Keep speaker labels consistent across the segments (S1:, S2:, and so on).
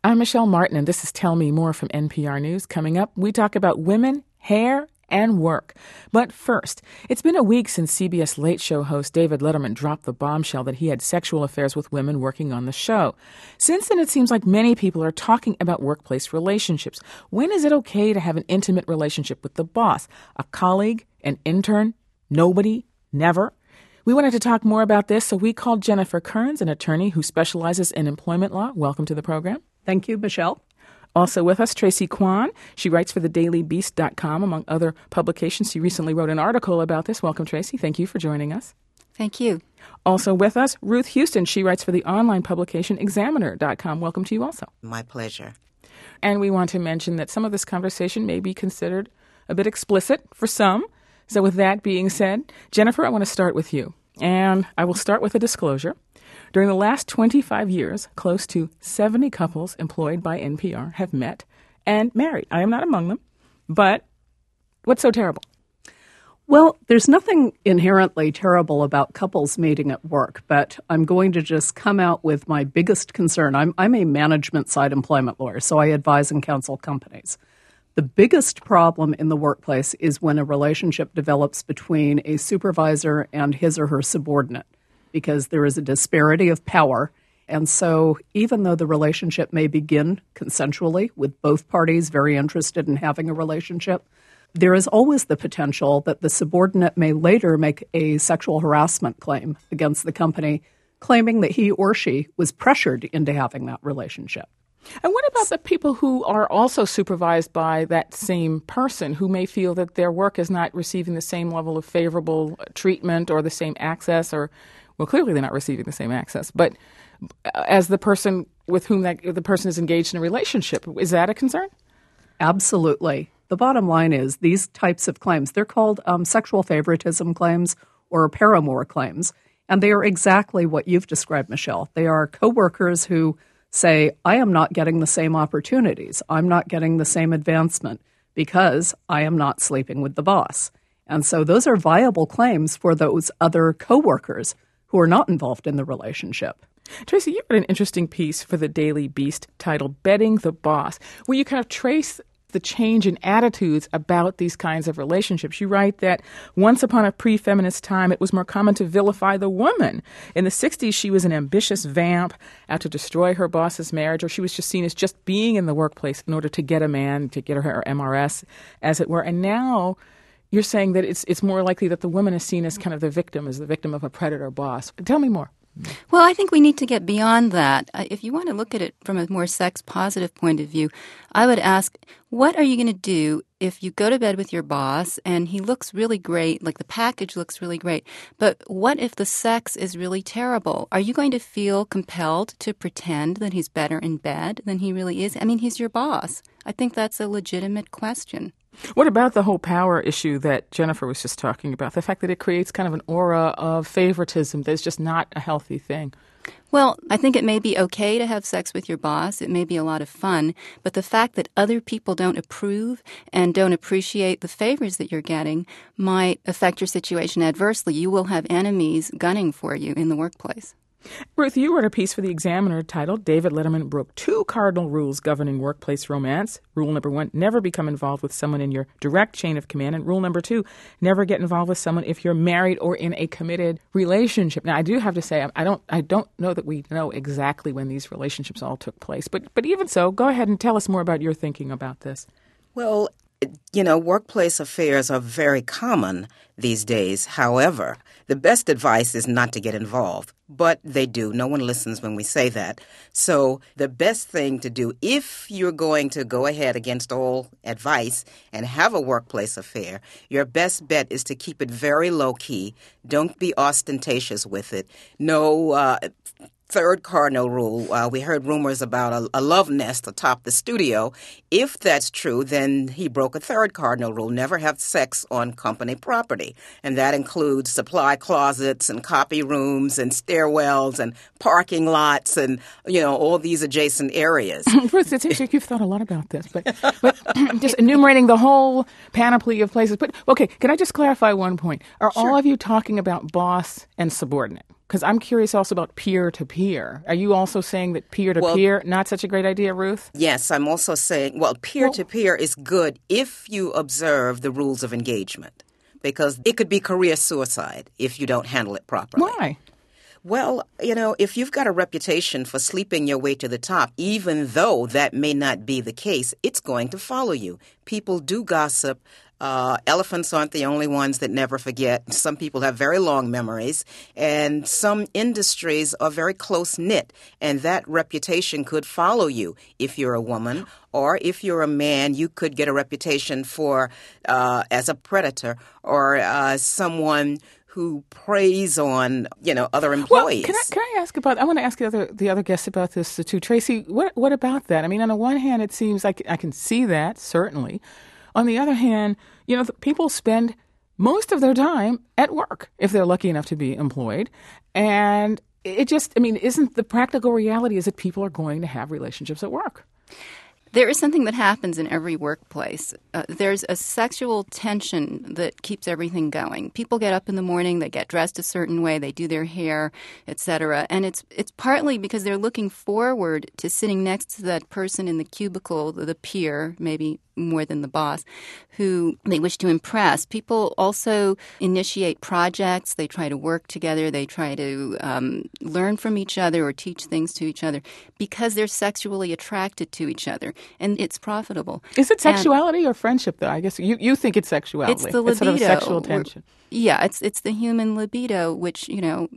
S1: I'm Michelle Martin, and this is Tell Me More from NPR News. Coming up, we talk about women, hair, and work. But first, it's been a week since CBS Late Show host David Letterman dropped the bombshell that he had sexual affairs with women working on the show. Since then, it seems like many people are talking about workplace relationships. When is it okay to have an intimate relationship with the boss? A colleague? An intern? Nobody? Never? We wanted to talk more about this, so we called Jennifer Kearns, an attorney who specializes in employment law. Welcome to the program.
S2: Thank you, Michelle.
S1: Also with us, Tracy Kwan. She writes for thedailybeast.com, among other publications. She recently wrote an article about this. Welcome, Tracy. Thank you for joining us.
S3: Thank you.
S1: Also with us, Ruth Houston. She writes for the online publication Examiner.com. Welcome to you also.
S4: My pleasure.
S1: And we want to mention that some of this conversation may be considered a bit explicit for some. So with that being said, Jennifer, I want to start with you. And I will start with a disclosure. During the last 25 years, close to 70 couples employed by NPR have met and married. I am not among them, but what's so terrible?
S2: Well, there's nothing inherently terrible about couples meeting at work, but I'm going to just come out with my biggest concern. I'm a management-side employment lawyer, so I advise and counsel companies. The biggest problem in the workplace is when a relationship develops between a supervisor and his or her subordinate, because there is a disparity of power. And so even though the relationship may begin consensually with both parties very interested in having a relationship, there is always the potential that the subordinate may later make a sexual harassment claim against the company, claiming that he or she was pressured into having that relationship.
S1: And what about the people who are also supervised by that same person who may feel that their work is not receiving the same level of favorable treatment or the same access, or, well, clearly they're not receiving the same access, but as the person with whom the person is engaged in a relationship, is that a concern?
S2: Absolutely. The bottom line is these types of claims, they're called sexual favoritism claims or paramour claims, and they are exactly what you've described, Michelle. They are coworkers who say, I am not getting the same opportunities. I'm not getting the same advancement because I am not sleeping with the boss. And so those are viable claims for those other coworkers who are not involved in the relationship.
S1: Tracy, you wrote an interesting piece for the Daily Beast titled Betting the Boss, where you kind of trace the change in attitudes about these kinds of relationships. You write that once upon a pre-feminist time, it was more common to vilify the woman. In the 60s, she was an ambitious vamp out to destroy her boss's marriage, or she was just seen as just being in the workplace in order to get a man, to get her MRS, as it were. And now you're saying that it's more likely that the woman is seen as kind of the victim of a predator boss. Tell me more.
S3: Well, I think we need to get beyond that. If you want to look at it from a more sex-positive point of view, I would ask, what are you going to do if you go to bed with your boss and he looks really great, like the package looks really great, but what if the sex is really terrible? Are you going to feel compelled to pretend that he's better in bed than he really is? I mean, he's your boss. I think that's a legitimate question.
S1: What about the whole power issue that Jennifer was just talking about? The fact that it creates kind of an aura of favoritism that's just not a healthy thing.
S3: Well, I think it may be okay to have sex with your boss. It may be a lot of fun. But the fact that other people don't approve and don't appreciate the favors that you're getting might affect your situation adversely. You will have enemies gunning for you in the workplace.
S1: Ruth, you wrote a piece for the Examiner titled David Letterman broke 2 cardinal rules governing workplace romance. Rule number 1, never become involved with someone in your direct chain of command. And rule number 2, never get involved with someone if you're married or in a committed relationship. Now, I do have to say, I don't know that we know exactly when these relationships all took place. But even so, go ahead and tell us more about your thinking about this.
S4: Well, workplace affairs are very common these days. However, the best advice is not to get involved. But they do. No one listens when we say that. So the best thing to do, if you're going to go ahead against all advice and have a workplace affair, your best bet is to keep it very low-key. Don't be ostentatious with it. No third cardinal rule, we heard rumors about a love nest atop the studio. If that's true, then he broke a third cardinal rule, never have sex on company property. And that includes supply closets and copy rooms and stairwells and parking lots and, all these adjacent areas.
S1: Ruth, it seems like you've thought a lot about this, but just enumerating the whole panoply of places. But, okay, can I just clarify one point? Are
S2: Sure.
S1: all of you talking about boss and subordinate? Because I'm curious also about peer-to-peer. Are you also saying that peer-to-peer, not such a great idea, Ruth?
S4: Yes, I'm also saying, peer-to-peer is good if you observe the rules of engagement, because it could be career suicide if you don't handle it properly.
S1: Why?
S4: Well, if you've got a reputation for sleeping your way to the top, even though that may not be the case, it's going to follow you. People do gossip. Elephants aren't the only ones that never forget. Some people have very long memories, and some industries are very close-knit, and that reputation could follow you. If you're a woman or if you're a man, you could get a reputation for as a predator or someone who preys on, other employees.
S1: Well, can I ask about? I want to ask the other guests about this too, Tracy. What about that? I mean, on the one hand, it seems like I can see that certainly. On the other hand, people spend most of their time at work if they're lucky enough to be employed, and isn't the practical reality is that people are going to have relationships at work?
S3: There is something that happens in every workplace. There's a sexual tension that keeps everything going. People get up in the morning, they get dressed a certain way, they do their hair, etc. And it's partly because they're looking forward to sitting next to that person in the cubicle, the peer, maybe more than the boss, who they wish to impress. People also initiate projects. They try to work together. They try to learn from each other or teach things to each other because they're sexually attracted to each other. And it's profitable.
S1: Is it sexuality or friendship, though? I guess you think it's sexuality.
S3: It's the libido.
S1: It's sort of sexual tension.
S3: Yeah, it's the human libido, which,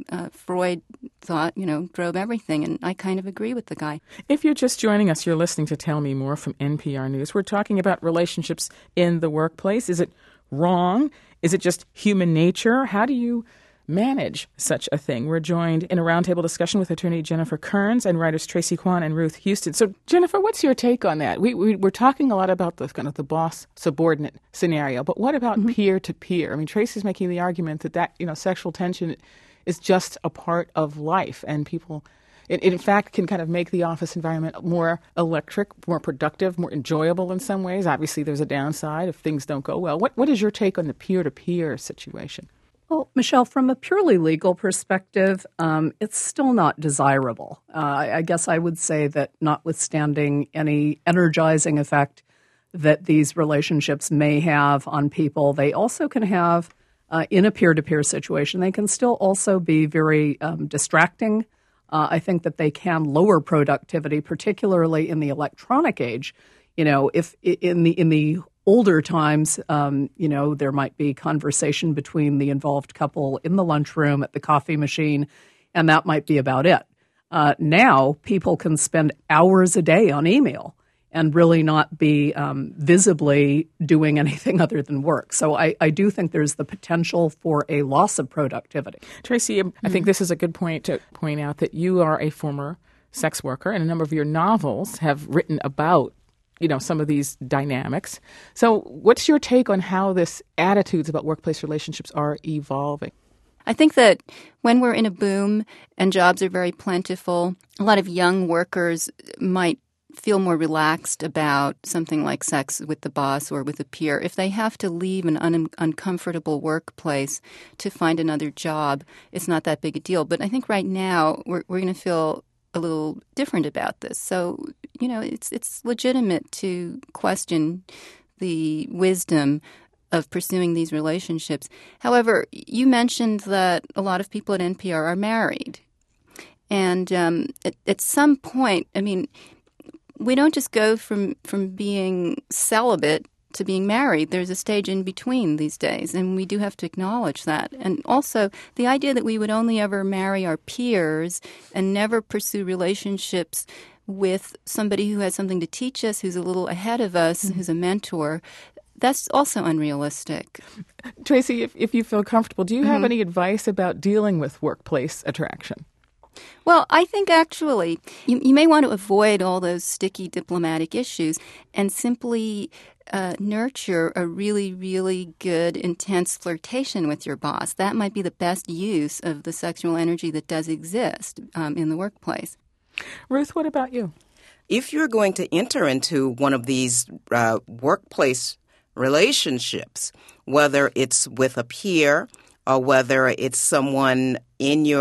S3: Freud thought, drove everything. And I kind of agree with the guy.
S1: If you're just joining us, you're listening to Tell Me More from NPR News. We're talking about relationships in the workplace. Is it wrong? Is it just human nature? How do you manage such a thing? We're joined in a roundtable discussion with attorney Jennifer Kearns and writers Tracy Kwan and Ruth Houston. So, Jennifer, what's your take on that? We're talking a lot about the kind of the boss-subordinate scenario, but what about peer-to-peer? I mean, Tracy's making the argument that sexual tension is just a part of life, and people, it in fact, can kind of make the office environment more electric, more productive, more enjoyable in some ways. Obviously, there's a downside if things don't go well. What is your take on the peer-to-peer situation?
S2: Well, Michelle, from a purely legal perspective, it's still not desirable. I guess I would say that notwithstanding any energizing effect that these relationships may have on people, they also can have, in a peer-to-peer situation, they can still also be very distracting. I think that they can lower productivity, particularly in the electronic age. If in the older times, there might be conversation between the involved couple in the lunchroom at the coffee machine, and that might be about it. Now, people can spend hours a day on email and really not be visibly doing anything other than work. So I do think there's the potential for a loss of productivity.
S1: Tracy, I think this is a good point to point out that you are a former sex worker, and a number of your novels have written about some of these dynamics. So what's your take on how this attitudes about workplace relationships are evolving?
S3: I think that when we're in a boom and jobs are very plentiful, a lot of young workers might feel more relaxed about something like sex with the boss or with a peer. If they have to leave an uncomfortable workplace to find another job, it's not that big a deal. But I think right now we're going to feel a little different about this. So, it's legitimate to question the wisdom of pursuing these relationships. However, you mentioned that a lot of people at NPR are married. And at some point, we don't just go from being celibate to being married. There's a stage in between these days, and we do have to acknowledge that. And also, the idea that we would only ever marry our peers and never pursue relationships with somebody who has something to teach us, who's a little ahead of us, who's a mentor, that's also unrealistic.
S1: Tracy, if you feel comfortable, do you have any advice about dealing with workplace attraction?
S3: Well, I think actually you may want to avoid all those sticky diplomatic issues and simply nurture a really, really good, intense flirtation with your boss. That might be the best use of the sexual energy that does exist in the workplace.
S1: Ruth, what about you?
S4: If you're going to enter into one of these workplace relationships, whether it's with a peer or whether it's someone in your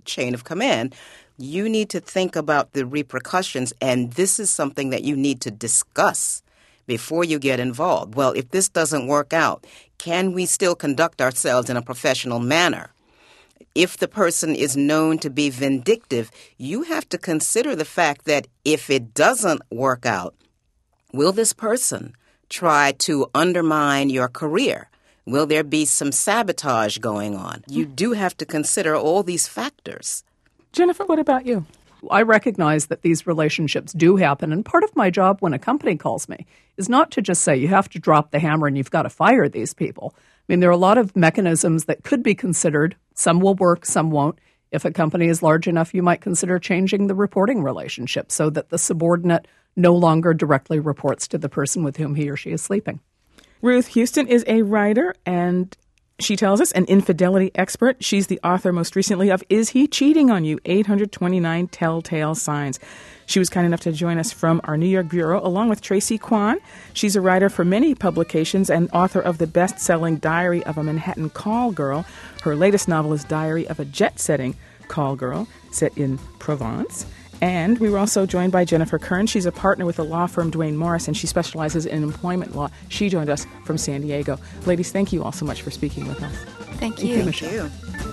S4: chain of command, you need to think about the repercussions, and this is something that you need to discuss before you get involved. Well, if this doesn't work out, can we still conduct ourselves in a professional manner? If the person is known to be vindictive, you have to consider the fact that if it doesn't work out, will this person try to undermine your career? Will there be some sabotage going on? You do have to consider all these factors.
S1: Jennifer, what about you?
S2: I recognize that these relationships do happen, and part of my job when a company calls me is not to just say you have to drop the hammer and you've got to fire these people. I mean, there are a lot of mechanisms that could be considered. Some will work, some won't. If a company is large enough, you might consider changing the reporting relationship so that the subordinate no longer directly reports to the person with whom he or she is sleeping.
S1: Ruth Houston is a writer, and she tells us, an infidelity expert. She's the author most recently of Is He Cheating on You? 829 Telltale Signs. She was kind enough to join us from our New York bureau, along with Tracy Kwan. She's a writer for many publications and author of the best-selling Diary of a Manhattan Call Girl. Her latest novel is Diary of a Jet-Setting Call Girl, set in Provence. And we were also joined by Jennifer Kern. She's a partner with the law firm Duane Morris, and she specializes in employment law. She joined us from San Diego. Ladies, thank you all so much for speaking with us.
S3: Thank you.
S4: Thank you.